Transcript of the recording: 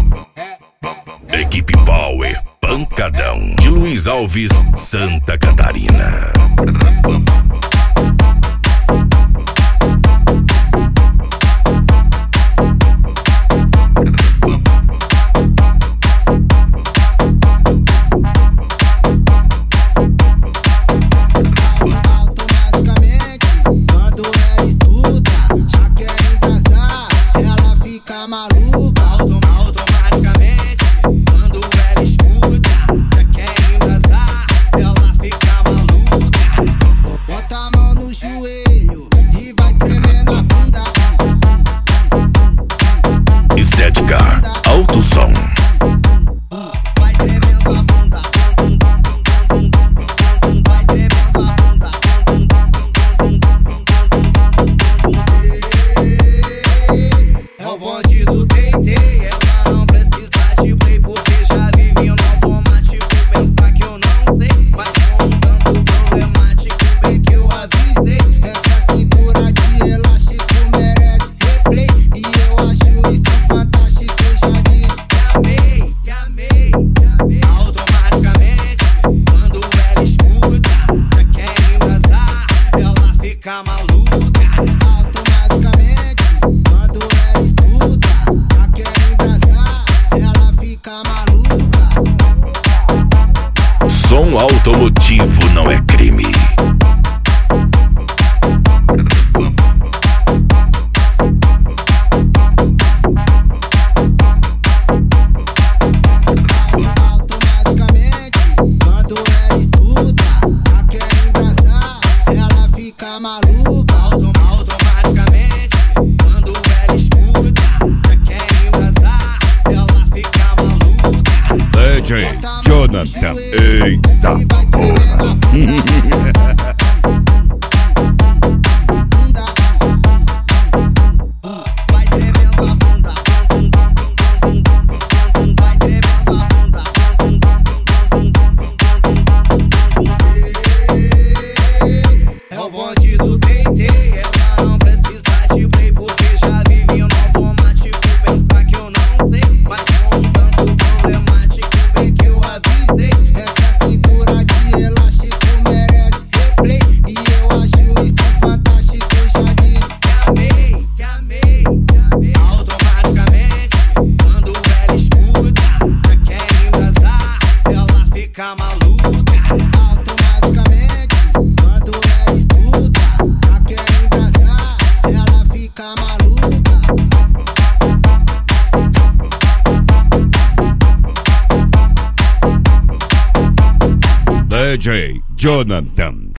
Equipe Power, pancadão de Luiz Alves, Santa Catarina. Estética Alto Som. Vai tremendo a bunda, vai tremendo a bunda. É o bonde do TT, ela não precisa de play porque já vive no automático. Pensar que eu não sei, mas sou um tanto problemático. Bem que eu avisei, essa cintura de elástico merece replay. E eu acho isso fantástico, já disse que amei. Automaticamente, quando ela escuta, já quer embrasar, ela fica maluca. Automaticamente, quando ela escuta, já quer embrasar, ela fica maluca. Som automotivo não é crime. Maluca, automaticamente, quando ela escuta, já quer embrasar, ela fica maluca. DJ Jonathan, eita porra. Vai tremendo a bunda, vai tremendo a bunda. É o bonde do TT, ela não precisa de play porque já vive no automático. Pensar que eu não sei, mas sou um tanto problemático. Bem que eu avisei, essa cintura de elástico merece replay. E eu acho isso fantástico, já disse que amei. Automaticamente, quando ela escuta, já quer embrasar, ela fica maluca. Automaticamente, quando ela escuta, já quer embrasar, ela fica maluca. DJ Jonathan.